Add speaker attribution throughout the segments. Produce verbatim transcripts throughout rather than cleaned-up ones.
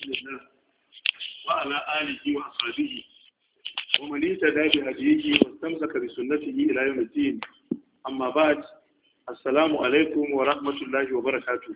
Speaker 1: رسول الله وعلى آله وأصحابه ومن اهتدى بهديه واستمسك بسنته إلى يوم الدين. أما بعد، السلام عليكم ورحمة الله وبركاته.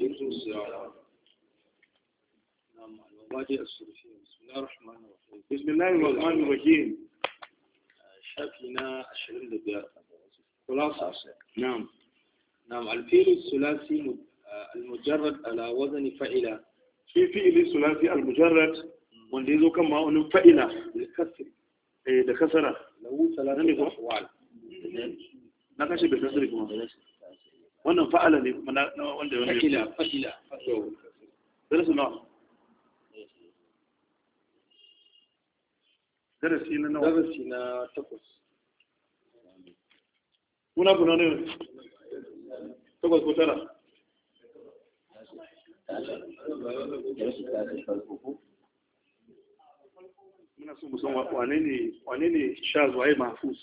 Speaker 1: بسم الله الرحمن الرحيم.
Speaker 2: شافينا عشرين دقيقة خلاصة.
Speaker 1: نعم
Speaker 2: نعم. الفعل الثلاثي المجرد على وزن فعل.
Speaker 1: في فعل الثلاثي المجرد wanda yazo kan ma'aunin fa'ila
Speaker 2: da kasri
Speaker 1: eh da kasara
Speaker 2: lahu salatu ahwal.
Speaker 1: na kashe da kasri kuma wannan fa'ala ne kuma na wanda wanda
Speaker 2: fa'ila fa'ila
Speaker 1: darasu na darasi na nawa
Speaker 2: darasi na takwas
Speaker 1: kuna kuna ne takwas ko tara muna so mu san wane ne wane ne sha zuwa mahfuz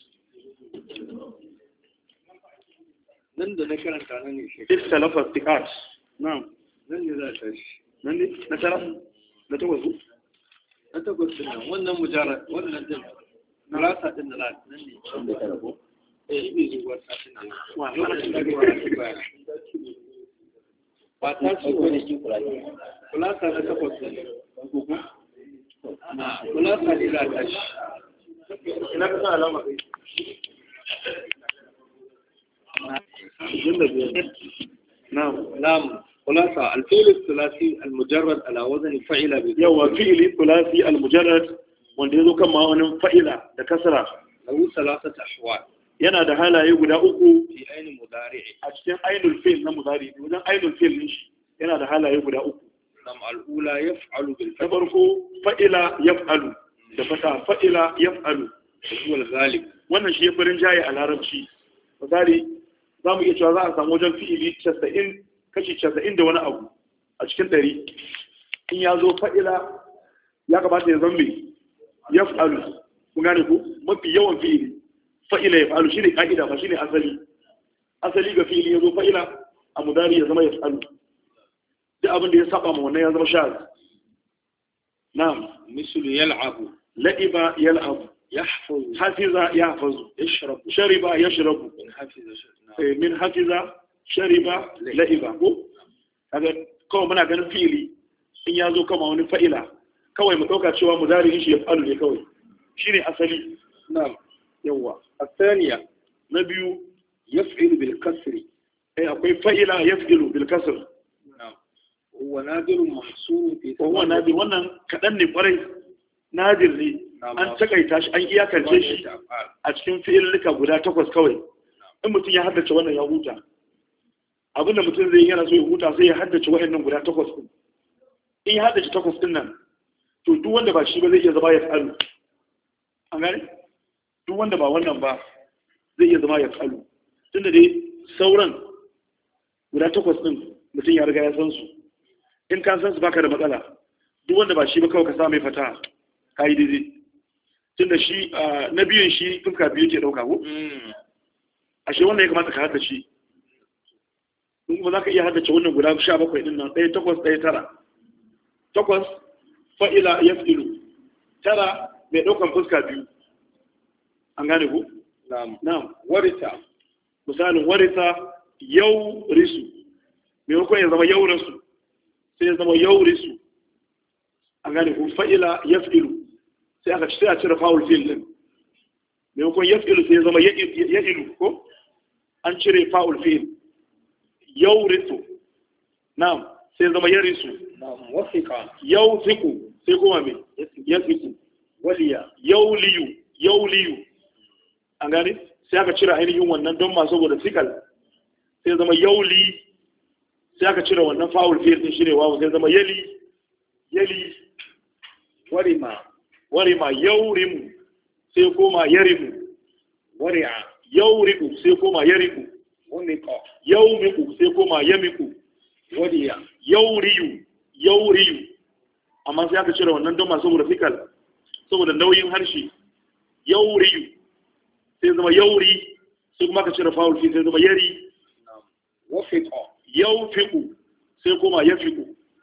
Speaker 2: nan da na karanta nan ne shi
Speaker 1: ikhtalafa thiqat. Na'am,
Speaker 2: nan ne za ta shi
Speaker 1: nan ne na tara na takwas
Speaker 2: na takwas din nan wannan mujarrad wannan din rasa din nan nan ne wanda ta rabo eh ibi zuwa satin nan
Speaker 1: wa
Speaker 2: lokacin da ga ba ta ci ko ne ki kula kula ta na takwas din kula ta ne za ta shi
Speaker 1: ina ka sa alama kai نعم
Speaker 2: نعم. خلاصة الفعل الثلاثي المجرد على وزن فعل به.
Speaker 1: يوا فعل الثلاثي المجرد wanda yazo kan ma'aunin fa'ila da kasra
Speaker 2: lahu salasat ahwal.
Speaker 1: yana da halaye guda uku
Speaker 2: fi ainin mudari'i
Speaker 1: a cikin ainul fi'l na mudari wajen ainul fi'l din shi yana da halaye guda uku.
Speaker 2: nam al-ula yaf'alu bil
Speaker 1: ta farko fa'ila yaf'alu da fata fa'ila yaf'alu
Speaker 2: huwa al-ghalib.
Speaker 1: wannan shi ya farin jaye a larabci. misali za mu iya cewa za a samu wajen fi'ili casa'in kashi casa'in da wani abu a cikin ɗari. in ya zo fa'ila ya kamata ya zambe ya fa'alu kun gane ku mafi yawan fi'ili fa'ila ya fa'alu shi ne ƙa'ida ba shi ne asali asali ga fi'ili ya zo fa'ila a mudari ya zama ya fa'alu duk abin da ya saba ma wannan ya zama shaz. na'am
Speaker 2: mislu yal'abu
Speaker 1: la'iba yal'abu
Speaker 2: yahfaz
Speaker 1: hafiza yahfazu
Speaker 2: yashrabu
Speaker 1: shariba yashrabu
Speaker 2: min hafiza
Speaker 1: min hafiza shariba la'iba ko kaga kawai muna ganin fi'ili in ya zo kama wani fa'ila kawai mu dauka cewa mudari shi ya fa'alu ne kawai shine asali.
Speaker 2: na'am.
Speaker 1: yawa
Speaker 2: الثانية
Speaker 1: na biyu
Speaker 2: يفعل بالكسر.
Speaker 1: eh akwai fa'ila yaf'ilu bil kasr.
Speaker 2: na'am. هو نادر محصور في
Speaker 1: huwa nadir wannan kadan ne kwarai nadir ne an takaita shi an iyakance shi a cikin fi'ilika guda takwas kawai. in mutum ya haddace wannan ya huta abinda mutum zai yana so ya huta sai ya haddace wa'annan guda takwas din. in ya haddace takwas din nan to duk wanda ba shi ba zai iya zama ya tsalu. an gane duk wanda ba wannan ba zai iya zama ya tsalu tunda dai sauran guda takwas din mutum ya riga ya san su. in ka san su baka da matsala. duk wanda ba shi ba kawai ka sa mai fata ka yi daidai tunda shi na biyun shi fuska biyu ke dauka ko ashe wannan ya kamata ka haddace in kuma za ka iya haddace wannan guda sha bakwai ɗin nan ɗaya takwas ɗaya tara. takwas fa'ila ya fi'ilu tara mai ɗaukan fuska biyu. an gane ku? na'am.
Speaker 2: warita
Speaker 1: misalin warita yau risu maimakon ya zama yau risu sai ya zama yau risu. an gane ku? fa'ila ya fi'ilu sai aka ci sai a cire fawul fi'il ɗin maimakon ya fi'ilu sai ya zama ya ilu ko an cire fa'ul fi'il yawrisu na'am sai zama yarisu.
Speaker 2: na'am. wasiqa
Speaker 1: yawsiqu sai kuma me yasiqu. waliya yawliyu yawliyu an gane sai aka cire ainihin wannan don ma saboda sikal sai zama yawli sai aka cire wannan fa'ul fi'il din shine wawu sai zama yali yali.
Speaker 2: warima
Speaker 1: warima yawrimu sai kuma yarimu.
Speaker 2: wari'a
Speaker 1: yawriku sai koma yariku.
Speaker 2: wamiqa
Speaker 1: yawmiku sai koma yamiku.
Speaker 2: wadiya
Speaker 1: yawriyu yawriyu amma sai aka cire wannan don masu murafikal saboda nauyin harshe. yawriyu sai zama yawri sai kuma aka cire fa'ul fi sai zama yari.
Speaker 2: wafiqa
Speaker 1: yawfiqu sai koma yafiqu.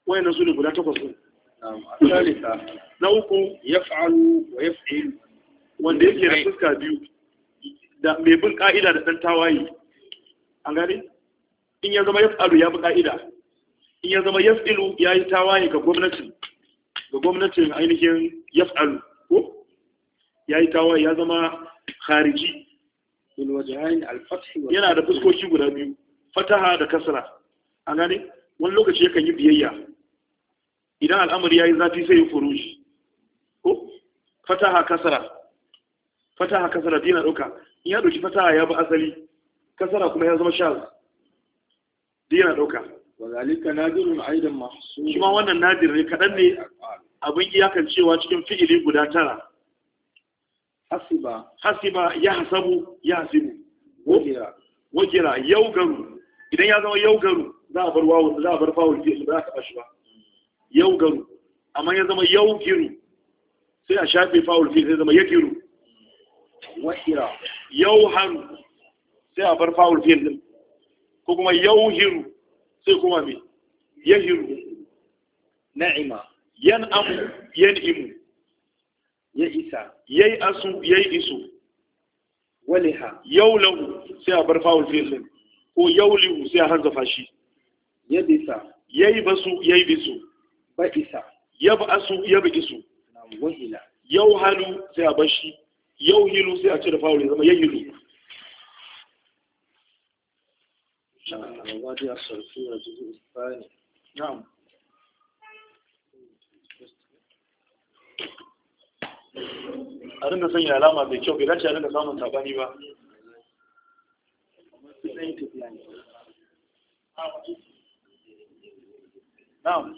Speaker 1: wayannan su ne guda takwas din.
Speaker 2: الثالثة
Speaker 1: Na uku
Speaker 2: يفعل ويفعل
Speaker 1: wanda yake da fuska biyu da mai bin ka'ida da dan tawaye an gane in ya zama yaf'alu ya bi ka'ida in ya zama yaf'ilu ya yi tawaye ga gwamnati ga gwamnatin ainihin yaf'alu ko ya yi tawaye ya zama khariji
Speaker 2: bil wajhain al fath
Speaker 1: yana da fuskoki guda biyu fataha da kasra an gane wani lokaci yakan yi biyayya idan al'amari yayi zafi sai ya furushi ko fataha kasra fataha kasra dina dauka in ya dauki fataha ya bi asali kasra kuma ya zama shaz dina dauka
Speaker 2: wazalika nadirun aidan mahsus
Speaker 1: shi ma wannan nadir ne kadan ne abin iyakan cewa cikin fi'ili guda tara
Speaker 2: hasiba
Speaker 1: hasiba ya hasabu ya hasibu
Speaker 2: wajira
Speaker 1: wajira yaugaru idan ya zama yaugaru za a bar wawu za a bar fawul fi ba za ka bashi ba yaugaru amma ya zama yaugiru sai a shafe fawul fi sai zama yagiru
Speaker 2: wahira
Speaker 1: yauharu sai a bar fawul fi din ko kuma yauhiru sai kuma me yahiru
Speaker 2: na'ima
Speaker 1: yan'amu yan'imu
Speaker 2: ya isa
Speaker 1: yayi asu yayi isu
Speaker 2: waliha
Speaker 1: yaulahu sai a bar fawul fi din ko yaulihu sai a hanzafa shi
Speaker 2: yabisa
Speaker 1: yayi basu yayi bisu
Speaker 2: ba'isa
Speaker 1: yab'asu yab'isu
Speaker 2: nam wahila
Speaker 1: yauhalu sai a bar shi yauhilu sai a cire fawul ya zama yahilu
Speaker 2: وادي الصرفية الجزء الثاني
Speaker 1: na'am a rinka sanya alama mai kyau bai dace a rinka samun sabani ba na'am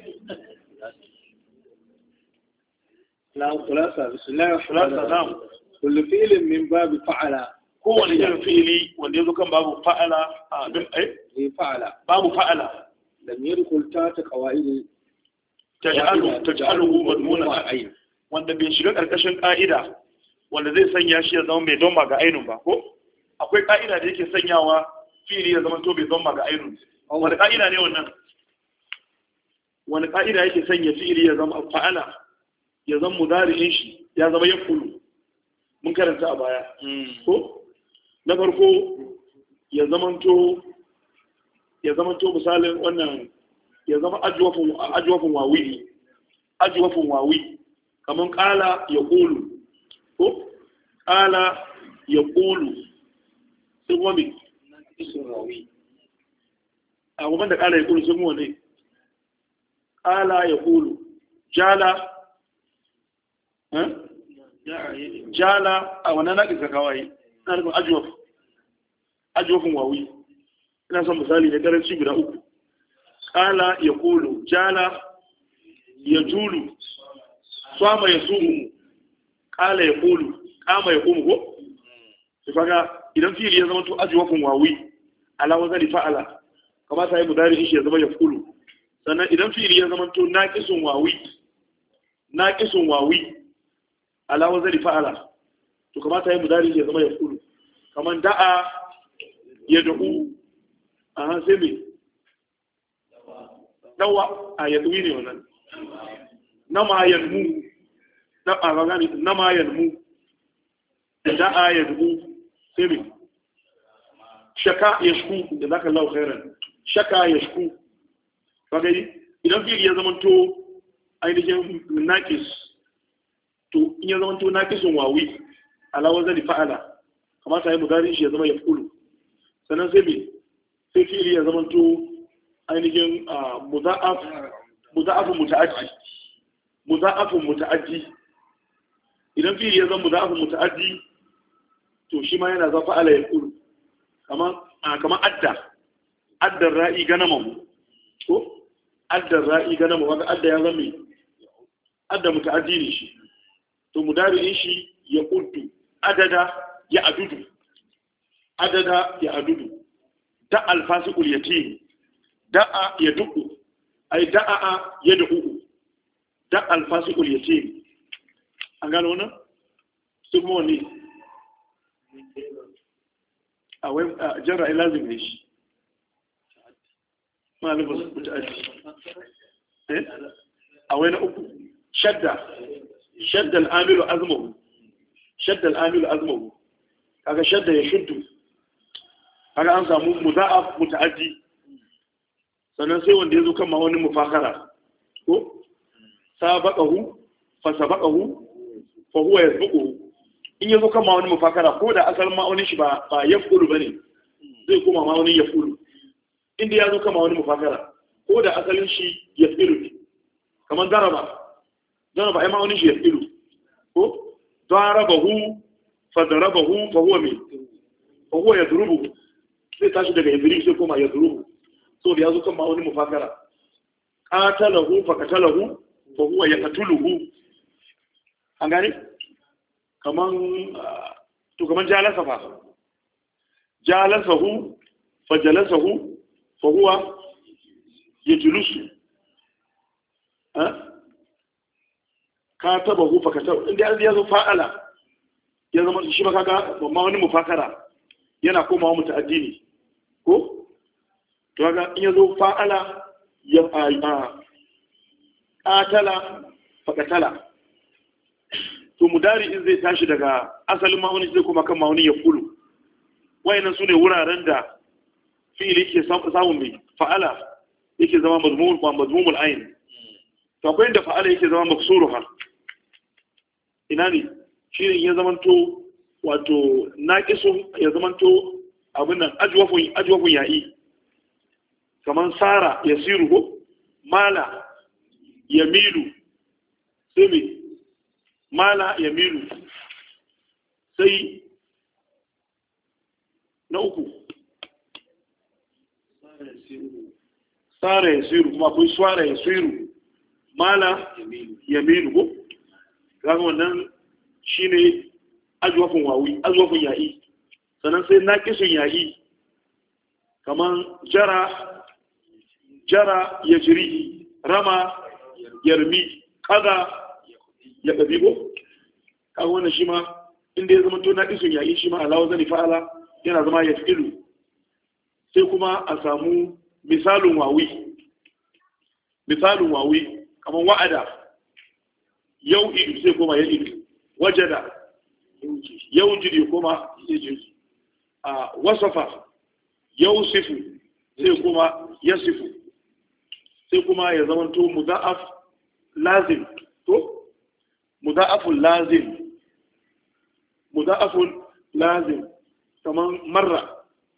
Speaker 2: لا خلاصة بسم الله الرحمن
Speaker 1: خلاصة
Speaker 2: الرحيم
Speaker 1: نعم
Speaker 2: كل فعل من باب فعل
Speaker 1: kowane irin fi'ili wanda ya zo kan babu fa'ala a bin eh
Speaker 2: إيه فعل
Speaker 1: babu fa'ala
Speaker 2: لم يدخل تحت قواعد
Speaker 1: taj'alu taj'aluhu madmuna
Speaker 2: عين
Speaker 1: wanda bai shiga karkashin ka'ida wanda zai sanya shi ya zama mai don ga ainun ba ko akwai ka'ida da yake sanyawa fi'ili ya zama to bai don ga ainun wanda ka'ida ne wannan wani ka'ida yake sanya fi'ili ya zama fa'ala ya zama mudari'in shi ya zama yaqulu mun karanta a baya ko na farko ya zamanto ya zamanto misalin wannan ya zama ajwafin ajwafin wawi ajwafin wawi kaman qala yaqulu ko qala yaqulu sai kuma me a kuma da qala yaqulu sai kuma ne qala yaqulu jala eh jala a wannan naqisa kawai na rubun ajwaf ajwafin wawi ina son misali da karanci guda uku qala yaqulu jala yajulu sama yasumu qala yaqulu qama yaqumu ko sai kaga idan fi'ili ya zama to ajwafin wawi ala wazari fa'ala kamata yi mudari shi ya zama yaqulu sannan idan fi'ili ya zama to naqisun wawi naqisun wawi ala wazari fa'ala to kamata yi mudari shi ya zama yaqulu kaman da'a yad'u aha sai me dawa a yad'u ne wannan nama yadmu da'a ga gani nama yadmu da'a yad'u sai me shaka yashku da zaka Allah khairan shaka yashku kaga idan fi'ili ya zama to ainihin naqis to in ya zama to naqisun wawi ala wazani fa'ala kamata yi mudari shi ya zama yaf'ulu sannan sai me sai fi'ili ya zama to ainihin mudha'af mudha'afun muta'addi mudha'afun muta'addi idan fi'ili ya zama mudha'afun muta'addi to shi ma yana zafa ala yaf'ulu kaman kaman adda addar ra'i ganamu ko addar ra'i ganamu wanda adda ya zama adda muta'addi ne shi to mudari'in shi ya uddu adada ya adudu adada ya adudu da alfasiqul yatim da'a ya duku ai da'a ya duku da alfasiqul yatim an gano wannan su kuma wani a wai jarra lazim ne shi malibus muta'addi eh a wai na uku shadda shadda al-amilu azmuhu shadda al-amilu azmuhu kaga shadda ya shuddu kaga an samu muda'af muta'addi sannan sai wanda yazo kan ma'aunin mufakara ko sabaqahu fa sabaqahu fa huwa yasbiquhu in yazo kan ma'aunin mufakara ko da asalin ma'aunin shi ba ba yafulu bane zai koma ma'aunin yafulu inda yazo kan ma'aunin mufakara ko da asalin shi yafilu kamar daraba daraba ai ma'aunin shi yafilu ko darabahu fa darabahu fa huwa min fa huwa yadrubu sai tashi daga yadrib sai koma yadrubu so da yazo kan ma'aunin mufakara qatalahu fa qatalahu fa huwa yaqtuluhu an gane kaman to kaman jalasa fa jalasahu fa jalasahu fa huwa yajlusu ha katabahu fa katabahu inda an yazo fa'ala ya zama shi ba kaga amma wani mufakara yana komawa muta'addi ne ko to kaga in yazo fa'ala ya a qatala fa qatala to mudari in zai tashi daga asalin ma'auni zai kuma kan ma'auni ya kulu wayannan sune wuraren da fi'ili yake samun mai fa'ala yake zama mazmumul ba mazmumul ayn to akwai inda fa'ala yake zama maksuruha ina ne shi ya zamanto wato naqisu ya zamanto abin nan ajwafun ajwafun ya'i kaman sara yasiru ko mala yamilu sai me mala yamilu sai na uku sara yasiru kuma akwai swara yasiru mala yamilu ko kaga wannan shine ajwafun wawi ajwafun ya'i sannan sai naqisun ya'i kaman jara jara yajri rama yarmi kaza ya dabibo kaga wannan shi ma inda ya zama to naqisun ya'i shi ma alawa zani fa'ala yana zama yafilu sai kuma a samu misalun wawi misalun wawi kaman wa'ada yau idu sai kuma ya idu wajada yau jiri kuma ya jiri a wasafa yau sifu sai kuma ya sifu sai kuma ya zamanto muda'af lazim to muda'afun lazim muda'afun lazim kaman marra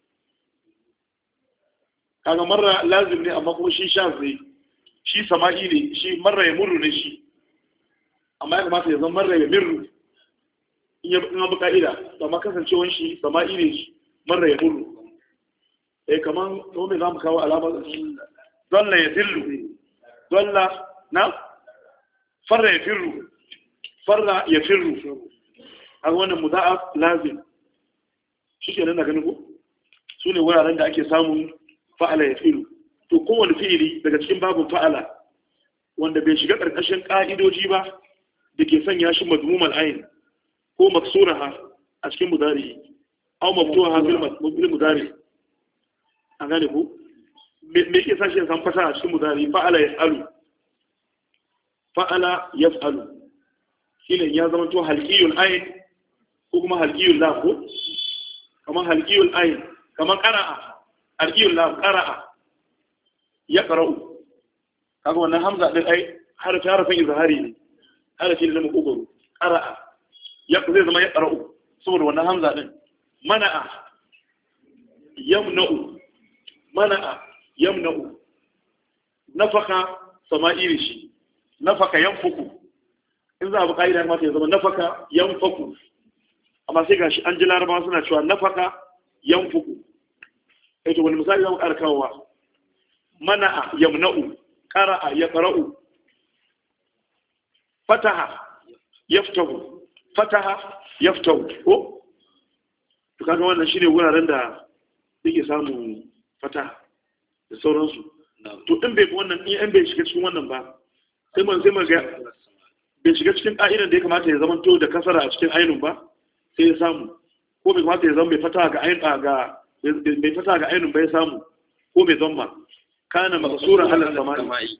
Speaker 1: kaga marra lazim ne amma kuma shi sha zai shi sama'i ne shi marra ya murru ne shi amma ya kamata ya zama marra ya mirru in ya bi ka'ida amma kasancewan shi sama'i ne shi marra ya murru eh kaman to me zamu kawo alama dalla ya dillu dalla na farra ya firru farra ya firru kaga wannan muda'af lazim shi kenan na ganin ko sune wuraren da ake samun fa'ala ya firu to kowane fi'ili daga cikin babin fa'ala wanda bai shiga ƙarƙashin ƙa'idoji ba da ke sanya shi madmumul ayn ko maksuraha a cikin mudari aw maftuha fil mudari an gane ko me yake sashi ya san fasa a cikin mudari fa'ala yaf'alu fa'ala yaf'alu shine ya zama to halqiyul ayn ko kuma halqiyul lam ko kamar halqiyul ayn kamar qara'a alƙiyun lam ƙara'a ya ƙara'u kaga wannan hamza ɗin ai harafi harafin izhari ne harafi ne na makogoro ƙara'a ya zai zama ya ƙara'u saboda wannan hamza ɗin mana'a yamna'u mana'a yamna'u nafaka sama'iri shi nafaka yanfuku in za a bi ƙa'ida mata ya zama nafaka yanfuku amma sai gashi an ji larabawa suna cewa nafaka yanfuku eh to wani misali zamu ƙara kawowa mana'a yamna'u qara'a yaqra'u fataha yaftahu fataha yaftahu ko to kaga wannan shine wuraren da yake samu fataha da sauransu to in bai wannan in bai shiga cikin wannan ba sai man sai man ga bai shiga cikin ka'idan da ya kamata ya zama to da kasara a cikin ainun ba sai ya samu ko bai kamata ya zama bai fataha ga ainun ga bai fata ga ainihin bai samu ko bai zama kana maksuran halar sama'i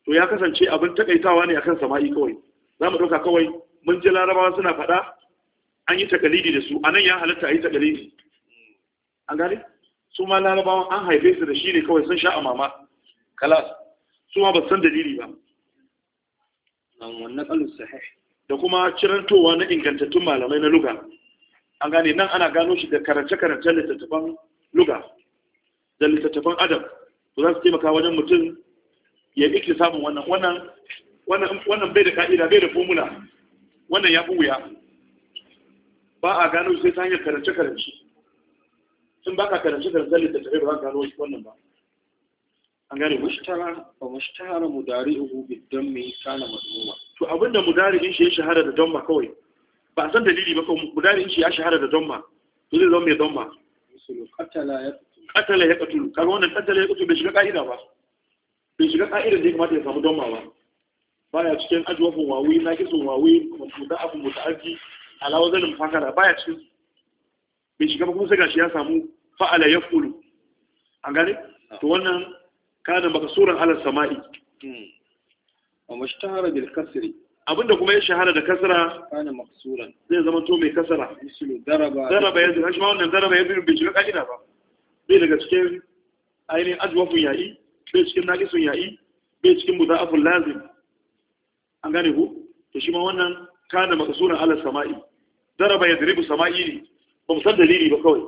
Speaker 1: to ya kasance abin takaitawa ne akan sama'i kawai. Za mu ɗauka kawai mun ji larabawa suna faɗa an yi takalidi da su, a nan ya halatta a yi takalidi. An gane? Su ma larabawan an haife su da shi ne kawai sun sha a mama. Kalas. Su ma ba san dalili ba.
Speaker 2: Wannan ƙalus sahih. Da
Speaker 1: kuma cirantowa na ingantattun malamai na luga. An gane nan ana gano shi da karance-karance littattafan luga da littattafan adam. To za su taimaka wajen mutum ya iki samun wannan wannan wannan wannan bai da ka'ida bai da formula. Wannan ya fi wuya. Ba a gano shi sai ta hanyar karance-karance. Sun baka karance-karance littattafai ba za ka gano shi wannan ba. An gane
Speaker 2: mushtara wa mushtahara mudari'uhu bid-dammi kana madmuma.
Speaker 1: To abinda mudari'in shi ya shahara da damma kawai. Ba a san dalili ba kawai mudari'in shi ya shahara da damma. To zai zama mai damma.
Speaker 2: Misalu qatala ya
Speaker 1: qatala ya qatulu. Kaga wannan qatala ya qatulu bai shiga ka'ida ba. Bai shiga ka'idar da ya kamata ya samu damma ba. Baya cikin ajwafun wawi, naqisun wawi, mudafun muta'addi, ala wazalin fakara baya cikin. Bai shiga ba kuma sai gashi ya samu fa'ala yaf'ulu. An gane? To wannan kana makasuran ala sama'i
Speaker 2: wa mushtahara bil kasri
Speaker 1: abinda kuma ya shahara da kasra
Speaker 2: kana maksuran
Speaker 1: zai zama to mai kasra
Speaker 2: misalu daraba
Speaker 1: daraba yanzu kashi ma wannan daraba yanzu bai shiga ka'ida ba bai daga cikin ainihin ajwafun ya'i bai cikin naqisun ya'i bai cikin mudafun lazim an gane ku to shi ma wannan kana makasuran ala sama'i daraba yadribu sama'i ne ba mu san dalili ba kawai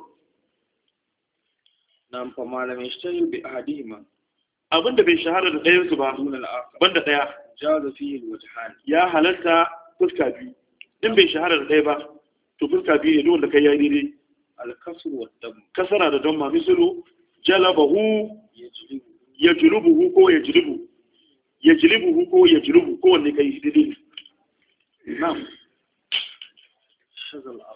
Speaker 2: nan fa malamin shi bi ahadihima
Speaker 1: abinda bai shahara da ɗayansu ba banda ɗaya ya halarta fuska biyu in bai shahara da ɗaya ba to fuska biyu ne duk wanda kai ya yi daidai kasara da damma misalu jalabahu ya julubuhu ko ya julubu ya julubuhu ko ya julubu ko wanne kai daidai na'am shazal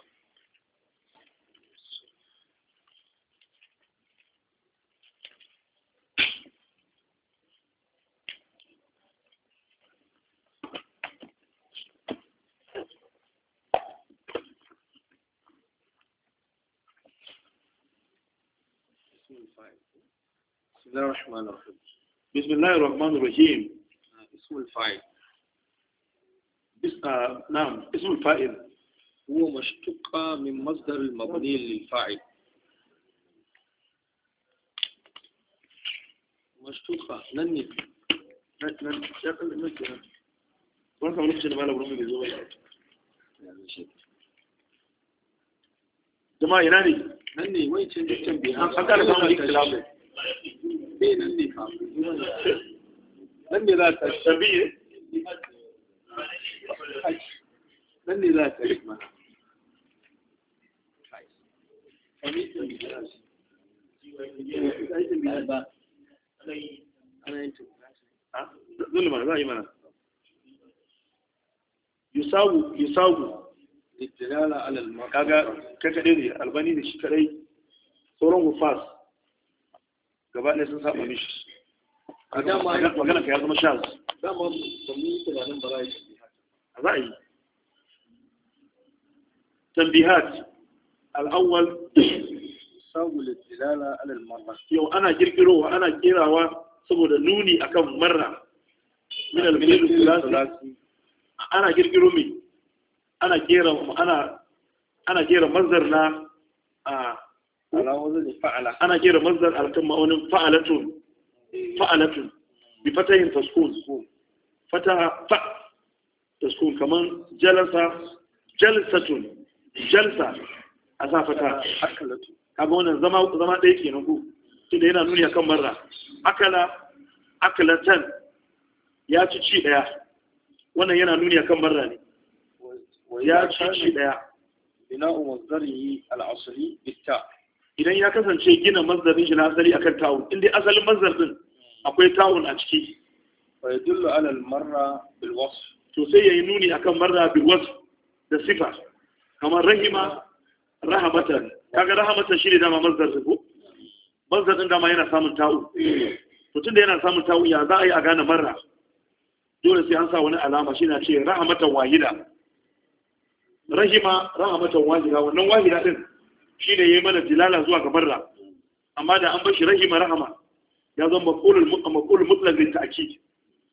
Speaker 2: بسم الله الرحمن الرحيم
Speaker 1: بسم الله الرحمن الرحيم
Speaker 2: اسم الفاعل
Speaker 1: بس... آه... نعم اسم الفاعل
Speaker 2: هو مشتق من مصدر المبني للفاعل مشتق نني
Speaker 1: نن يا قلبي نن وانت ما نفسي ما له برمي بيزوي جماعه ina ne
Speaker 2: nan ne wai can can bi
Speaker 1: an kala samun ikhtilafu
Speaker 2: eh nan ne fa nan ne za ta
Speaker 1: tabi'i
Speaker 2: nan ne za ta mana
Speaker 1: zulma za a yi mana yusawu yusawu
Speaker 2: istidlala ala al
Speaker 1: kaga kai kadai ne albani da shi kadai sauran hufas gaba ɗaya sun saba mishi magana ka ya zama shaz
Speaker 2: dama ba mu yi tunanin ba za a yi
Speaker 1: a za a yi tambihat al'awwal
Speaker 2: sabu istidlala ala al marra
Speaker 1: yau ana kirkirowa ana kerawa saboda nuni akan marra min al-fi'l thulathi ana kirkiro mai ana kera ana ana kera mazdar na a
Speaker 2: ala wazn fa'ala
Speaker 1: ana kera mazdar alkan ma'aunin fa'alatun fa'alatun bi fatahin taskun fataha fa taskun kaman jalasa jalsatun jalsa a sa fata
Speaker 2: akalatu
Speaker 1: kaga wannan zama zama ɗaya kenan ko tunda yana nuni akan marra akala akalatan ya ci ci daya wannan yana nuni akan marra ne ya ci ci daya
Speaker 2: bina'u masdarihi al-asli bitta
Speaker 1: idan ya kasance gina masdarin shi na asali akan ta'un inda asalin masdar din akwai ta'un a ciki
Speaker 2: fa yadullu ala al-marra bil wasf
Speaker 1: to sai yayi nuni akan marra bil wasf da sifa kamar rahima rahamatan kaga rahamatan shi ne dama masdar ko masdar din dama yana samun ta'un to tunda yana samun ta'un ya za a yi a gane marra dole sai an sa wani alama shi na ce rahamatan wahida rahima rahamatan wahida wannan wahida din shi ne yayi mana dilala zuwa ga marra amma da an bar shi rahima rahama ya zama maqulul maqulul mutlaq lil ta'kid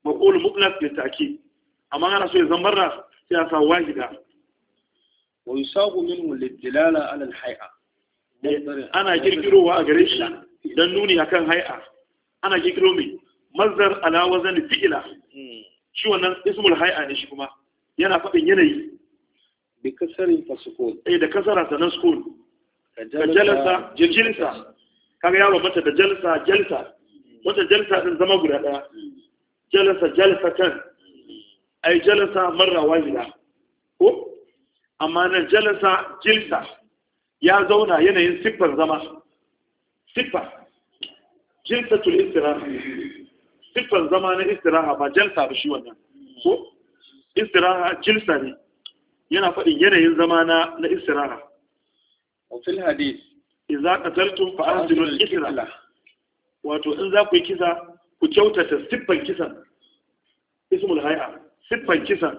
Speaker 1: maqul mutlaq li ta'kid amma ana so ya zambarra sai a sa wahida
Speaker 2: wa yusabu minhu lidilala ala al-hay'a
Speaker 1: ana kirkirowa a gare shi dan nuni akan hay'a ana kirkiro mai mazdar ala wazan fi'ila shi wannan ismul hay'a ne shi kuma yana faɗin yanayi
Speaker 2: bi kasarin fasukun
Speaker 1: eh da kasara sanan sukun ka jalasa jilsa kaga yaro mata da jalsa jalsa wata jalsa din zama guda daya jalasa jalsatan ai jalasa marra wahida ko amma nan jalasa jilsa ya zauna yanayin siffar zama siffa jilsatul istiraha siffar zama na istiraha ba jalsa ba shi wannan ko istiraha jilsa ne yana faɗin yanayin zama na na istiraha
Speaker 2: wa fil hadith
Speaker 1: idza qataltum fa ahsinu al-qitla wato in za ku yi kisa ku kyautata siffan kisan ismul hay'a siffan kisan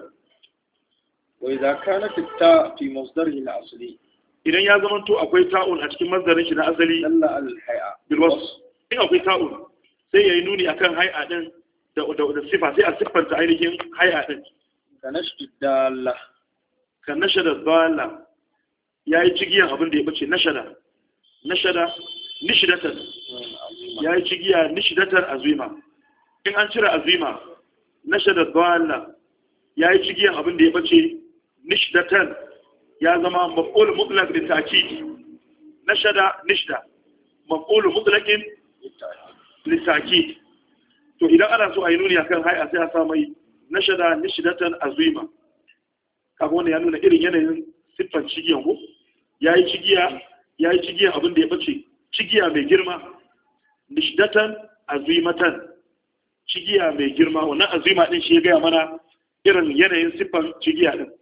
Speaker 2: wa idza kanat ta fi masdarihi al-asli
Speaker 1: idan ya zama to akwai ta'un a cikin masdarin shi na asali
Speaker 2: dalla al-hay'a
Speaker 1: bil wasf in akwai ta'un sai yayi nuni akan hay'a din da da sifa sai a siffanta ainihin hay'a din
Speaker 2: kanashtu dalla
Speaker 1: kan nashada dalla yayi cigiyan abin da ya bace nashada nashada nishidatan yayi cigiya nishidatan azima in an cire azima nashada dalla yayi cigiyan abin da ya bace nishidatan ya zama maf'ul mutlaq li ta'kid nashada nishda maf'ul mutlaqin li ta'kid to idan ana so a yi nuni akan hay'a sai a sa mai nashada nishidatan azima kaga wannan ya nuna irin yanayin siffan cigiyan ko yayi cigiya yayi cigiya abin da ya bace cigiya mai girma nishidatan azimatan cigiya mai girma wannan azima din shi ya gaya mana irin yanayin siffan cigiya din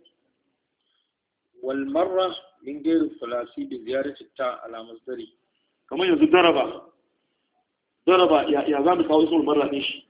Speaker 2: wal marra min ghayr thulathi bi ziyarati ta ala masdari
Speaker 1: kamar yanzu daraba daraba ya ya zamu kawo ismul marra din shi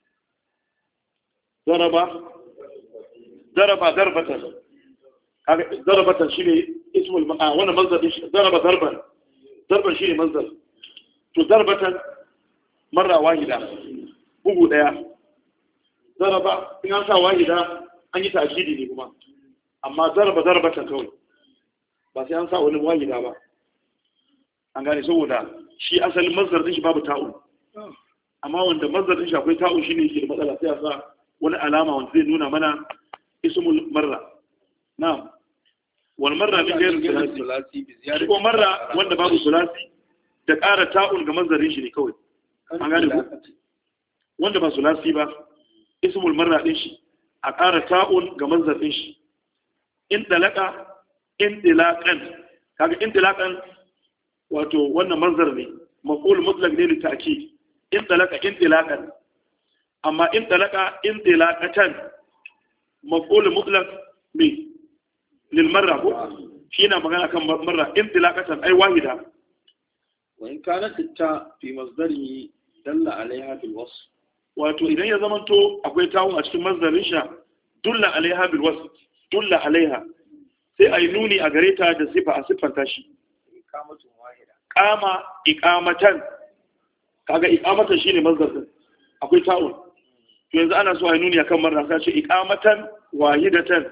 Speaker 1: daraba daraba darbatan kaga darbatan shine ismul a wannan mazdar din shi daraba darban darban shine mazdar to darbatan marra wahida bugu daya daraba in an sa wahida an yi ta'kidi ne kuma amma daraba darbatan kawai ba sai an sa wani wahida ba an gane saboda shi asalin mazdar din shi babu ta'un amma wanda mazdar din shi akwai ta'un shine yake da matsala sai a sa wani alama wanda zai nuna mana ismul marra na'am wal marra bi ghayr sulasi shi ko marra wanda babu sulasi da ƙara ta'un ga mazdarin shi ne kawai an gane ku wanda ba sulasi ba ismul marra din shi a ƙara ta'un ga mazdarin shi in dalaka in dilaqan kaga in dilaqan wato wannan mazdar ne maqul mutlaq ne li ta'kid in dalaka in dilaqan amma in dalaka in dilaqatan maqul mutlaq bi lil marra ko shi na magana kan marra in dilaqatan ai wahida
Speaker 2: wa in kanat ta fi masdarihi dalla alaiha bil wasf
Speaker 1: wato idan ya zamanto akwai tawun a cikin masdarin sha dulla alaiha bil wasf dulla alaiha sai ai nuni a gare ta da sifa a siffanta shi
Speaker 2: iqamatun wahida
Speaker 1: qama iqamatan kaga iqamatan shine masdar din akwai tawun to yanzu ana so ai nuni akan marra sai ce iqamatan wahidatan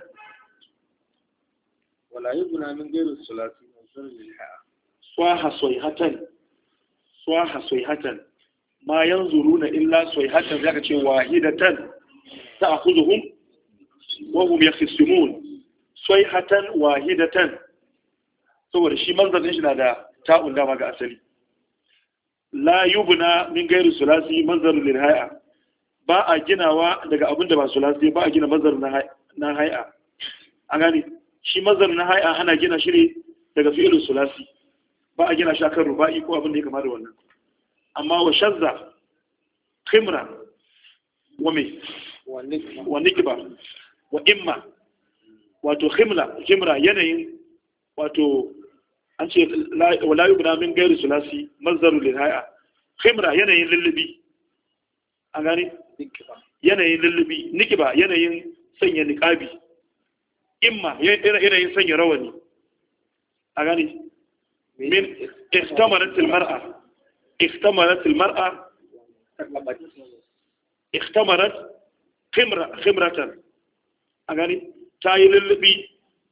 Speaker 2: wala yubna min ghayri sulati masdar lil ha'a
Speaker 1: swaha sayhatan swaha sayhatan ma yanzuruna illa sayhatan zaka ce wahidatan ta'khudhuhum wa hum yakhsimun sayhatan wahidatan saboda shi manzarin shi na da ta'un dama ga asali la yubna min ghairi sulasi manzar lil hay'a ba a ginawa daga abin da ba sulasi ba a gina manzar na hay'a an gane shi manzar na hay'a ana gina shi ne daga fi'il sulasi ba a gina shi akan ruba'i ko abin da ya kama da wannan amma wa shazza khimra wa me wa nikba wa imma wato khimla khimra yanayin wato an ce la yubna min gairi sulasi mazdaru lil hay'a khimra yanayin lullubi a gani yanayin lullubi nikba yanayin sanya niqabi imma yanayin sanya rawani a gani من اختمرت المرأة اختمرت المرأة اختمرت khimratan a gani ta yi lullubi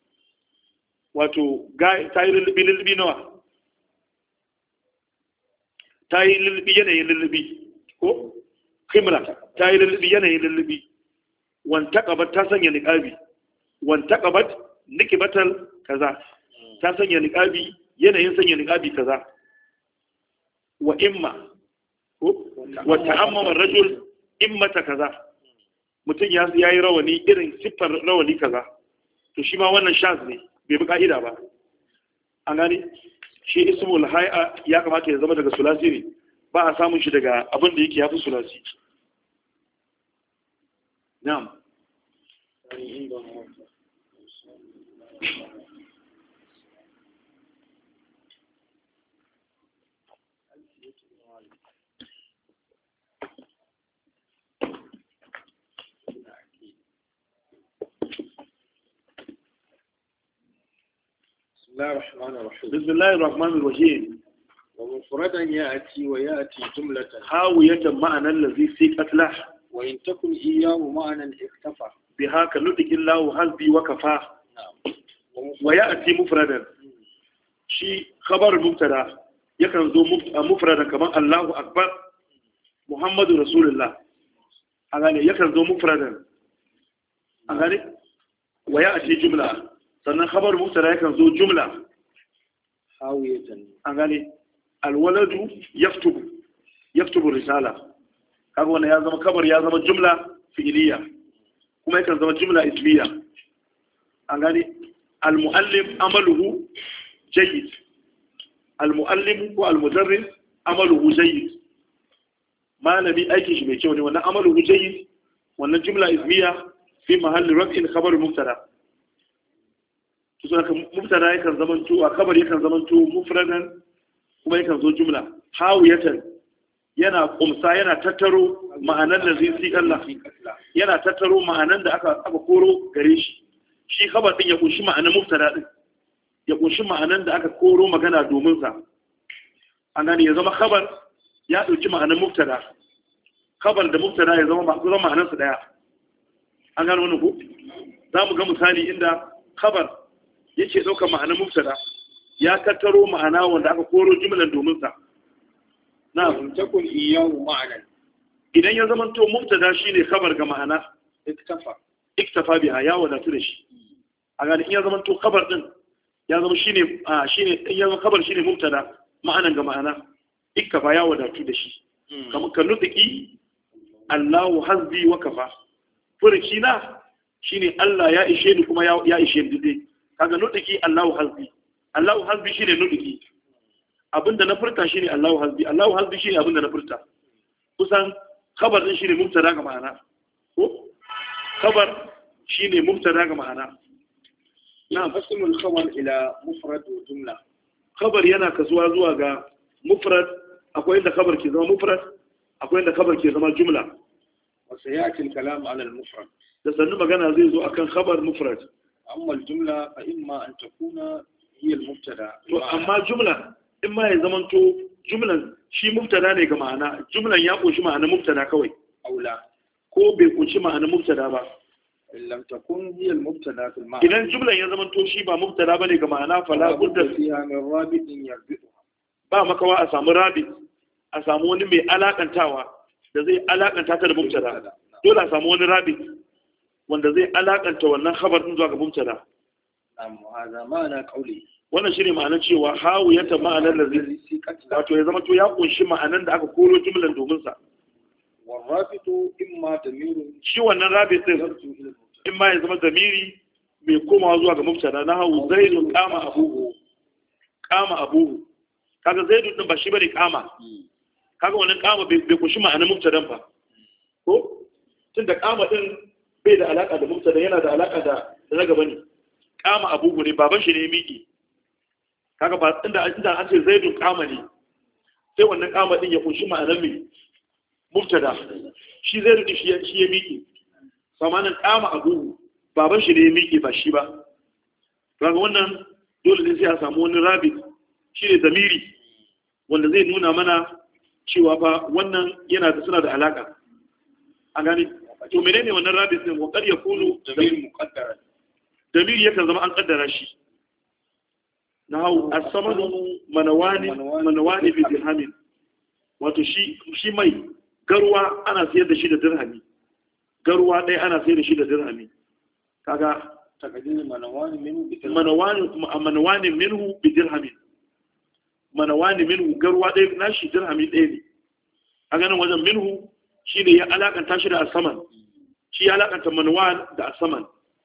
Speaker 1: wato ta yi lullubi lullubi nawa ta yi lullubi yanayin lullubi ko khimra ta yi lullubi yanayin lullubi wanta kabat ta sanya niqabi wanta kabat nikibatal kaza ta sanya niqabi yanayin sanya niqabi kaza wa imma wa ta'ammama rajul immata kaza mutum ya yi rawani irin siffar rawani kaza to shi ma wannan shaz ne bai bi ka'ida ba an gani shi ismul hay'a ya kamata ya zama daga sulasi ne ba a samun shi daga abin da yake yafi sulasi na'am
Speaker 2: بسم الله الرحمن الرحيم
Speaker 1: بسم الله الرحمن الرحيم
Speaker 2: ومفردا يأتي ويأتي جملة
Speaker 1: هاوية معنى الذي في قتله
Speaker 2: وإن تكن إياه معنى اكتفى
Speaker 1: بها كنطق الله حسبي وكفى
Speaker 2: نعم
Speaker 1: ويأتي مفردا شي خبر مبتدا يكن ذو مفردا كما الله أكبر محمد رسول الله أغاني يكن ذو مفردا أغاني ويأتي جملة sannan khabar mubtada yakan zo jumla
Speaker 2: hawiyatan
Speaker 1: an gane alwaladu yaktubu yaktubu risala kaga wannan ya zama khabar ya zama jumla fi'iliya kuma yakan zama jumla ismiya an gane almuallim amaluhu jayyid almuallim ko almudarris amaluhu jayyid malami aikin shi mai kyau ne wannan amaluhu jayyid wannan jumla ismiya fi mahalli raf'in khabar mubtada suna mubtada yakan zamanto a kabar yakan zamanto mufradan kuma yakan zo jumla hawiyatan yana kumsa yana tattaro ma'anan da zai si Allah yana tattaro ma'anan da aka aka koro gare shi shi kabar din ya kunshi ma'anan mubtada din ya kunshi ma'anan da aka koro magana domin sa an gane ya zama kabar ya dauki ma'anan mubtada kabar da mubtada ya zama zama ma'anan su daya an gane wannan ko za mu ga misali inda kabar yake ɗaukar ma'anar mubtada ya tattaro ma'ana wanda aka koro jumlan domin sa na
Speaker 2: takun iyahu ma'anan
Speaker 1: idan ya zama to mubtada shine khabar ga ma'ana
Speaker 2: iktafa
Speaker 1: iktafa biha ya wadatu da shi a gani in ya zama to khabar din ya zama shine a shine in ya zama khabar shine mubtada ma'anan ga ma'ana iktafa ya wadatu da shi kamar kan nutiki Allahu hasbi wa kafa furuci na shine Allah ya ishe ni kuma ya ishe ni dai kaga nudiki Allahu hasbi Allahu hasbi shine nudiki abinda na furta shine Allahu hasbi Allahu hasbi shine abinda na furta kusan khabar din shine mubtada ga ma'ana ko khabar shine mubtada ga ma'ana
Speaker 2: na fasimul khabar ila mufrad wa jumla
Speaker 1: khabar yana kasuwa zuwa ga mufrad akwai inda khabar ke zama mufrad akwai inda khabar ke zama jumla
Speaker 2: wa sayati al-kalam ala al-mufrad
Speaker 1: da sannu magana zai zo akan khabar mufrad
Speaker 2: أما الجملة فإما أن تكون هي المبتدا
Speaker 1: أما جملة إما يزمنتو جملة شي مبتدا ne ga ma'ana jumlan ya kunshi ma'ana mubtada kawai
Speaker 2: aula
Speaker 1: ko bai kunshi ma'ana mubtada ba
Speaker 2: lam takun hiya al-mubtada fil ma'na
Speaker 1: idan jumlan ya zamanto shi ba mubtada bane ga ma'ana fala budda
Speaker 2: fiha min rabitin yarbituha
Speaker 1: ba makawa a samu rabit a samu wani mai alakantawa da zai alakanta ta da mubtada dole a samu wani rabit wanda zai alakanta wannan khabar din zuwa ga mubtada
Speaker 2: amma hada ma'ana qawli
Speaker 1: wannan shine ma'anar cewa hawiyata ma'anar lazi wato ya zama to ya kunshi ma'anar da aka koro jumlan domin sa
Speaker 2: warabitu imma damirun
Speaker 1: shi wannan rabit din imma ya zama damiri mai komawa zuwa ga mubtada na hawu zaidun qama abuhu qama abuhu kaga zaidun din ba shi bane qama kaga wannan qama bai kunshi ma'anar mubtadan ba ko tunda qama din bai da alaka da mubtada yana da alaka da na gaba ne qama abuhu ne baban shi ne miki kaga ba inda inda an ce zaidun qama ne sai wannan qama din ya kunshi ma'anar mai mubtada shi zaidun din shi shi ya miki samanin qama abuhu baban shi ne ya miki ba shi ba kaga wannan dole ne sai a samu wani rabit shi ne zamiri wanda zai nuna mana cewa fa wannan yana da suna da alaka an gani to menene wannan rabit din wa qad yakunu
Speaker 2: damir muqaddara
Speaker 1: damir yakan zama an kaddara shi nahu as-samanu manawani manawani bi dirhamin wato shi shi mai garwa ana sayar da shi da dirhami garwa dai ana sayar da shi da dirhami kaga
Speaker 2: takaddir manawani minhu bi
Speaker 1: manawani manawani minhu bi dirhamin manawani minhu garwa dai nashi dirhami ɗaya ne a ganin wajen minhu shi ne ya alakanta shi da asaman shi ya alakanta manawan da asaman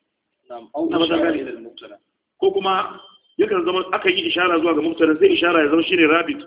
Speaker 1: ko kuma yakan zama aka yi ishara zuwa ga mubtada sai ishara ya zama shine rabit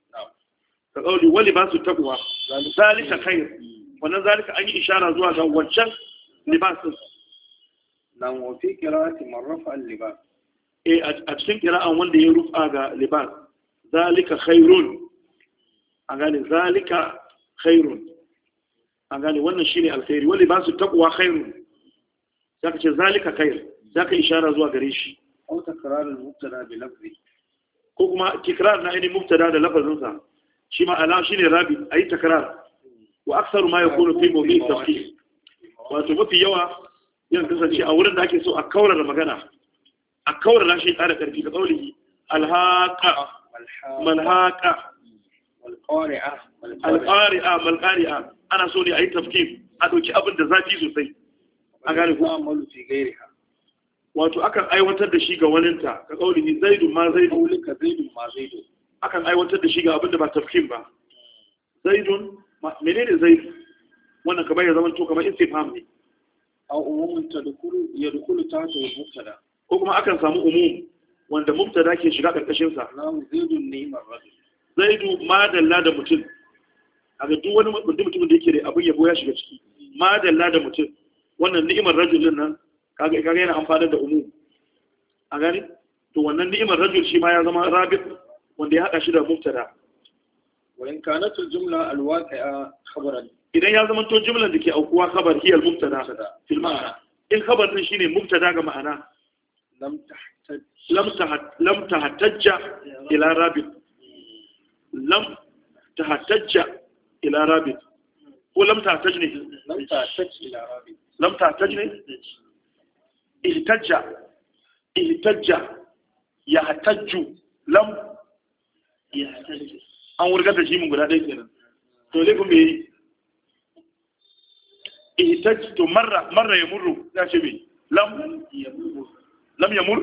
Speaker 1: ka kauli wali ba su taqwa zalika khair wannan zalika an yi ishara zuwa ga wancan libasin
Speaker 2: nan wa fi qira'ati marrafa al-libas
Speaker 1: eh a cikin qira'an wanda ya rufa ga libas zalika khairun an gane zalika khairun an gane wannan shine alkhairi wali ba su taqwa khairun zaka ce zalika khair zaka ishara zuwa gare shi
Speaker 2: au takrar al-mubtada bi lafzi
Speaker 1: ko kuma tikrar na ainihin mubtada da lafazin sa shi ma ala shine rabi ayi takrar wa aktsaru ma yakunu fi mawdi' tafsir wato mafi yawa yan kasance a wurin da ake so a kaurara magana a kaurara shi ƙara ƙarfi da qaulihi alhaqa malhaqa
Speaker 2: والقارعة
Speaker 1: alqari'a malqari'a ana so ne ayi tafkir a dauki abin da zafi sosai a gane ko
Speaker 2: amalu fi gairiha
Speaker 1: wato akan aiwatar da shi ga waninta ka qaulihi zaidun ma zaidu
Speaker 2: qaulika zaidun ma zaidu
Speaker 1: akan aiwatar da shi ga abin da ba tafkir ba zaidun menene zaidu wannan kamar ya zama to kamar istifham ne
Speaker 2: aw umumun tadkhulu yadkhulu tahta al-mubtada
Speaker 1: ko kuma akan samu umum wanda mubtada ke shiga karkashin sa
Speaker 2: namu zaidun ni'mar rajul
Speaker 1: zaidu madalla da mutum a ga duk wani mutum da yake da abin yabo ya shiga ciki madalla da mutum wannan ni'imar rajulin nan kaga kaga yana amfani da umum a gani to wannan ni'imar rajul shi ma ya zama rabit wanda ya hada shi da mubtada
Speaker 2: wa in kanat al-jumla al-waqi'a khabaran
Speaker 1: idan ya zama to jumlar da ke aukuwa khabar hiya al-mubtada fil ma'ana in khabar din shine mubtada ga ma'ana
Speaker 2: lam tahtaj
Speaker 1: lam tahat lam tahtajja ila rabit lam tahtajja ila rabit ko lam tahtaj ne
Speaker 2: lam tahtaj ila rabi
Speaker 1: lam tahtaj ne ihtajja ihtajja yahtajju lam yahtajju an wurgar da shi mun guda ɗaya kenan to dai kuma yi ihtajju to marra marra yamurru ya ce me lam lam yamur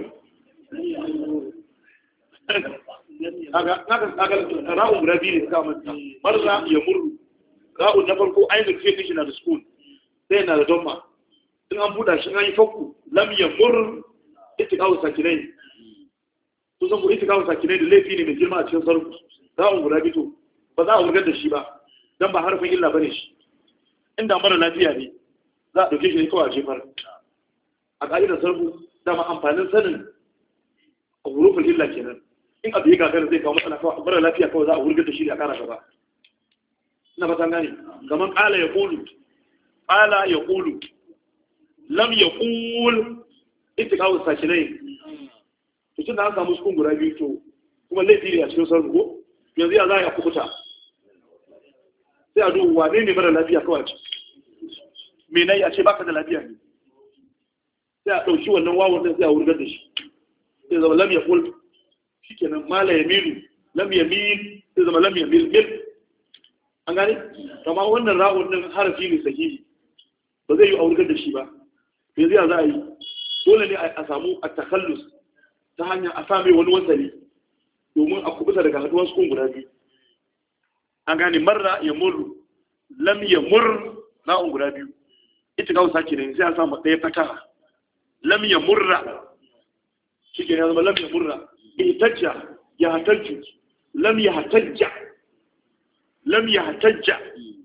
Speaker 1: aga aga aga ra'un guda biyu ne suka manta marra yamurru ra'un na farko ainihin fiye shi na da sukun sai na da domma in an buɗa shi an yi fakku lam yamur itiqawu sakinai to san ku itiqawu sakinai da laifi ne mai girma a cikin sarfu ra'un guda biyu ba za a wurgar da shi ba dan ba harfin illa bane shi inda mara lafiya ne za a dauke shi ne kawai a jefar a ƙa'idar sarfu dama amfanin sanin a hurufin illa kenan in abu ya gagara zai kawo matsala kawai mara lafiya kawai za a wurgar da shi a ƙara gaba ina fatan gane kamar ƙala ya ƙulu ƙala ya ƙulu lam ya ƙul ita kawo sakinai to tun da an samu sukun guda biyu to kuma laifi ne a cikin sarfu ko yanzu ya za a yi a kubuta sai a duhu wane ne mara lafiya kawai ce me na yi a ce baka da lafiya ne sai a ɗauki wannan wawon ɗin sai a wurgar da shi sai zama lam ya ƙul shi kenan mala ya milu lam ya mil sai zama lam ya mil mil an gane kama wannan ra'un ɗin harafi ne sahihi ba zai yi a wurgar da shi ba yanzu ya za a yi dole ne a samu a takallus ta hanyar a same wani wasali domin a kubuta daga haduwar sukun guda biyu an gane marra ya murru lam ya mur ra'un guda biyu ita kawo sake ne sai a samu ɗaya fataha lam ya murra shi ke ya zama lam ya murra ihtajja ya hatajju lam ya hatajja lam ya hatajja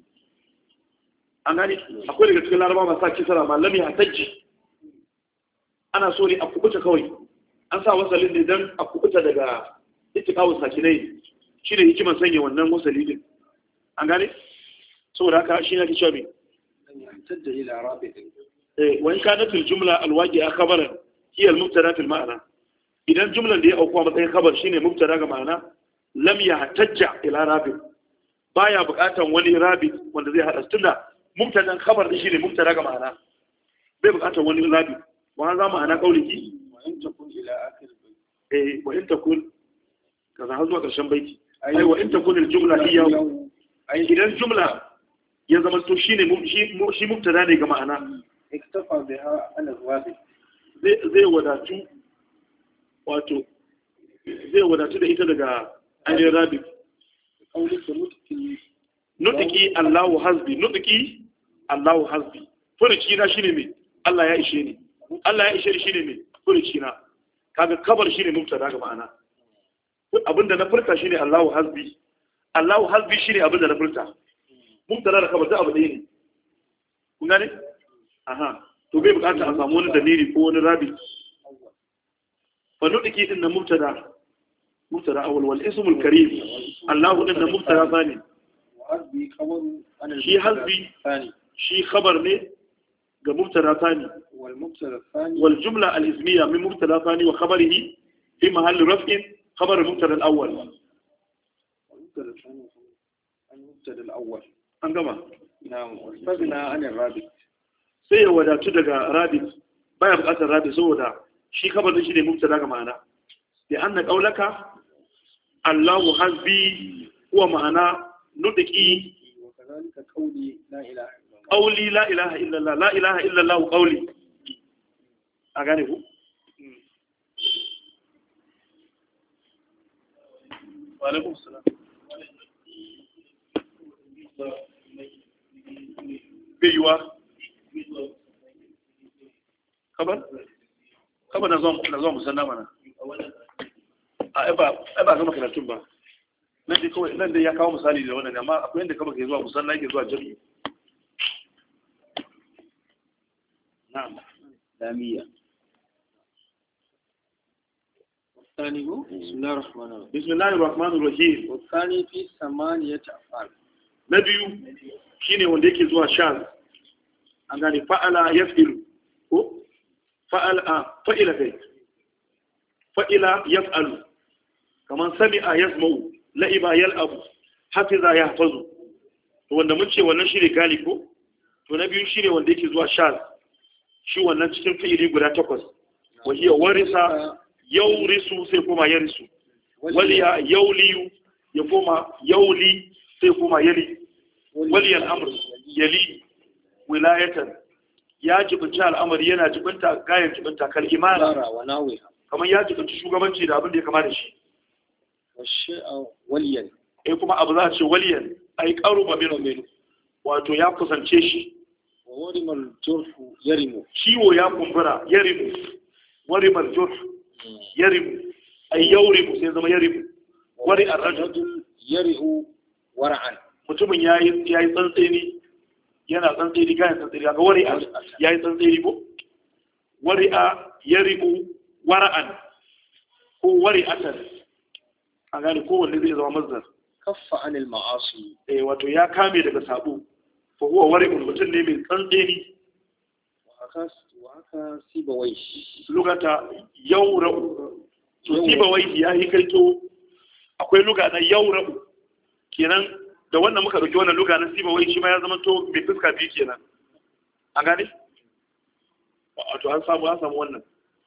Speaker 1: an gani akwai daga cikin laraba masu sa kisara ma lam ya hatajji ana so ne a kubuta kawai an sa wasalin ne don a kubuta daga itikawun sakinai shi ne hikiman sanya wannan wasali din an gane saboda haka shi ne ake cewa me
Speaker 2: tahtajja ila rabi
Speaker 1: eh wa in kanat al jumla al waqi'a khabaran hiya al mubtada fil ma'na idan jumlan da ya auku a matsayin khabar shine mubtada ga ma'ana lam yahtajja ila rabi baya buƙatan wani rabi wanda zai hada tunda mubtadan khabar din shine mubtada ga ma'ana bai buƙatar wani rabi wa za ma'ana qauliki
Speaker 2: wa in takun ila akhir bayt
Speaker 1: eh wa in takun kaza har zuwa ƙarshen baiti ai wa in takun al-jumla hiya ai idan jumla ya zama to shine shi mubtada ne ga ma'ana
Speaker 2: iktafa biha ala rabi
Speaker 1: zai zai wadatu wato zai wadatu da ita daga ainihin rabi
Speaker 2: qaulika mutki
Speaker 1: nutiki Allahu hasbi nutiki Allahu hasbi furuci na shine me Allah ya ishe ni Allah ya ishe ni shine me furuci na kaga kabar shine mubtada ga ma'ana abinda na furta shine Allahu hasbi Allahu hasbi shine abinda na furta mubtada da kabar da abu ne kun gane aha to bai bukata a samu wani dalili ko wani rabi fa nutiki din na mubtada mubtada awwal wal ismul karim Allahu din na mubtada thani
Speaker 2: hasbi khabaru an
Speaker 1: shi hasbi
Speaker 2: thani
Speaker 1: shi khabar ne ga mubtada thani
Speaker 2: wal mubtada thani
Speaker 1: wal jumla al ismiyya min mubtada thani wa khabarihi fi mahall raf'in khabar al mubtada al awwal
Speaker 2: mubtada thani an mubtada al awwal
Speaker 1: an gama
Speaker 2: na'am wastagna an al rabi
Speaker 1: sai ya wadatu daga rabit baya bukatar rabit saboda shi khabar din shi ne mubtada ga ma'ana da anna qaulaka Allahu hasbi huwa ma'ana nudiki
Speaker 2: وكذلك قولي لا إله إلا الله
Speaker 1: قولي لا إله إلا الله لا إله إلا الله قولي أغاني هو وعليكم السلام بيوا خبر خبر نظام نظام مسنى منا أبا أبا كما كنتم با nan dai kawai nan dai ya kawo misali da wannan amma akwai yadda kama ke zuwa musanna yake zuwa jami'i na'am
Speaker 2: lamiya والثاني هو بسم الله الرحمن الرحيم
Speaker 1: بسم الله الرحمن الرحيم
Speaker 2: والثاني في ثمانية أفعال
Speaker 1: na biyu shine wanda yake zuwa shaz an gane fa'ala yaf'ilu ko fa'ala fa'ila kai fa'ila yaf'alu kaman sami'a yasma'u la'iba yal'abu hafiza yahfazu to wanda mun ce wannan shine gali ko to na biyu shine wanda yake zuwa shaz shi wannan cikin fi'ili guda takwas wa hiya warisa yawrisu sai kuma yarisu waliya yawliyu ya koma yawli sai kuma yali waliyal amr yali wilayatan ya jibinta al'amari yana jibinta gayan jibinta kal imara kamar ya jibinta shugabanci da abin da ya kama da shi
Speaker 2: waliyan
Speaker 1: eh kuma abu za a ce waliyan ai qaruba min wato ya kusance shi
Speaker 2: warimal jurhu yarimu
Speaker 1: ciwo ya kumbura yarimu warimal jurhu yarimu ai yaurimu sai zama yarimu wari ar-rajul
Speaker 2: yarihu wara'an
Speaker 1: mutumin yayi yayi tsantseni yana tsantseni kayan tsantseni ga wari yayi tsantseni ko wari'a yarimu wara'an ko wari'atan a gane kowanne zai zama mazdar
Speaker 2: kaffa anil ma'asi
Speaker 1: eh wato ya kame daga sabo fa huwa wari'un mutum ne mai tsantseni
Speaker 2: wa haka wa haka sibawai
Speaker 1: lugata yawra'u to sibawai ya yi kaito akwai luga na yawra'u kenan da wannan muka dauki wannan luga na sibawai shi ma ya zama to mai fuska biyu kenan an gane wato an samu an samu wannan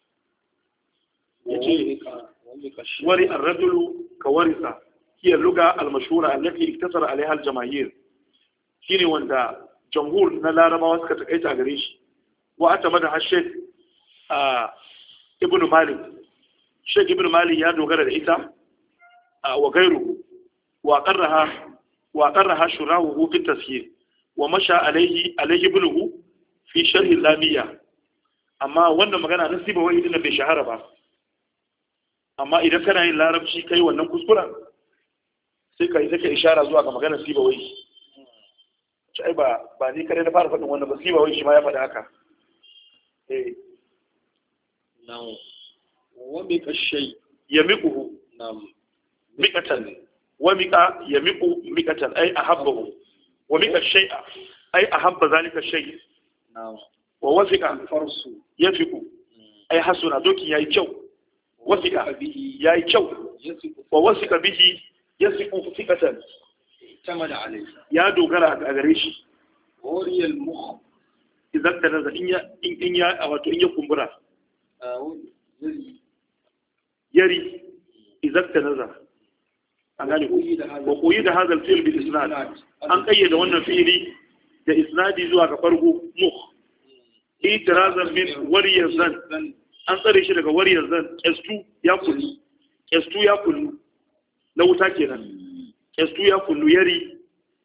Speaker 1: yace wari ar-rajulu kawarisa hiya luga al-mashhura allati iktasara alaiha al-jamaahir shine wanda jamhur na larabawa suka takaita a gare shi wa atamada hashek a ibn malik shek ibn malik ya dogara da ita wa gairu wa qarraha wa qarraha shurahu fi tafsir wa masha alaihi alaihi ibnuhu fi sharh al-lamiyya amma wannan magana nasiba wai din bai shahara ba amma idan kana yin larabci kai wannan kuskuren sai ka yi take ishara zuwa ga maganar sibawai sai ba ba ni kare na fara faɗin wannan ba sibawai shi ma ya faɗi haka eh
Speaker 2: now wa mika shay
Speaker 1: yamiquhu
Speaker 2: nam
Speaker 1: miqatan wa miqa yamiqu miqatan ay ahabbahu wa miqa shay'a ay ahabba zalika shay
Speaker 2: now
Speaker 1: wa wafiqa
Speaker 2: farsu
Speaker 1: yafiqu ay hasuna doki yayi kyau wasiƙa ya yi kyau wa wasiƙa bihi ya siƙo fiƙatan
Speaker 2: tamada alai
Speaker 1: ya dogara a gare shi
Speaker 2: wariyal mukh
Speaker 1: idan ta naza in ya in ya wato in ya kumbura yari idan ta naza an gane ko koyi da hadal fi'l bil isnad an kayyade wannan fi'ili da isnadi zuwa ga farko mukh itirazan min wariyar zan an tsare shi daga wariyar zan kestu ya kullu kestu ya kullu na wuta kenan kestu ya kullu yari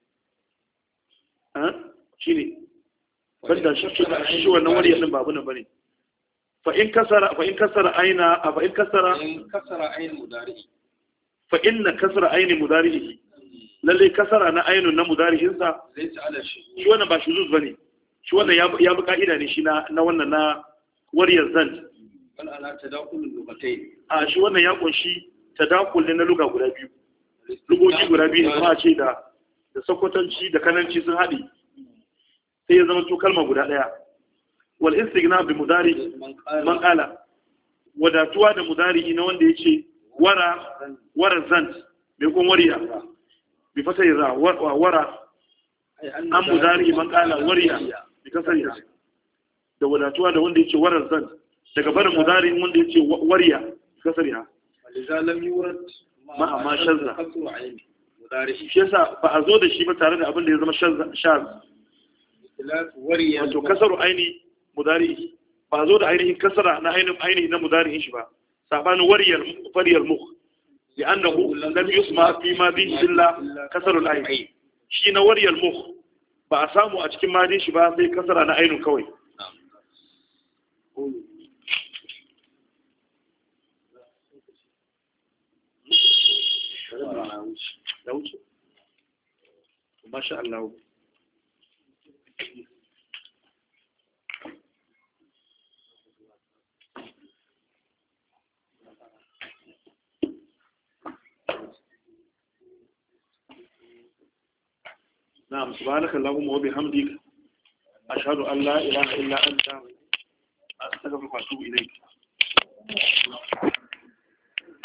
Speaker 1: ha shine banda shi shi wannan wariyar din babu nan bane fa in kasara fa in kasara aina fa in kasara
Speaker 2: in kasara ayin mudari
Speaker 1: fa inna kasara aini mudarihi lalle kasara na ainun na mudarihin sa
Speaker 2: zai ta ala shi
Speaker 1: shi wannan ba shuzuz bane shi wannan ya ya bi ka'ida ne shi na na wannan na wariyar zan
Speaker 2: wal ala tadakul lughatayn
Speaker 1: a shi wannan ya kunshi tadakul ne na luga guda biyu lugoji guda biyu ne kuma ce da da sakwatanci da kananci sun haɗe sai ya zama to kalma guda ɗaya wal istighna bi mudari man qala wadatuwa da mudari na wanda yace wara wara zant bai kun wariya bi fatai ra wara an mudari man qala wariya bi kasariya da wadatuwa da wanda yace wara zant daga barin mudari wanda yace wariya bi kasariya
Speaker 2: waliza lam yurad
Speaker 1: ma amma shazza shi yasa ba a zo da shi ba tare da abin da ya zama shaz wato kasaru aini mudari ba zo da ainihin kasara na ainihin ainihin na mudari'in shi ba sabanin wariyar fariyar mukh li'annahu lam yusma fi ma bihi illa kasarul ayn shi na wariyar mukh ba a samu a cikin madin shi ba sai kasara na ainihin kawai da wuce masha Allah نعم سبحانك اللهم وبحمدك أشهد أن لا إله إلا أنت أستغفرك وأتوب إليك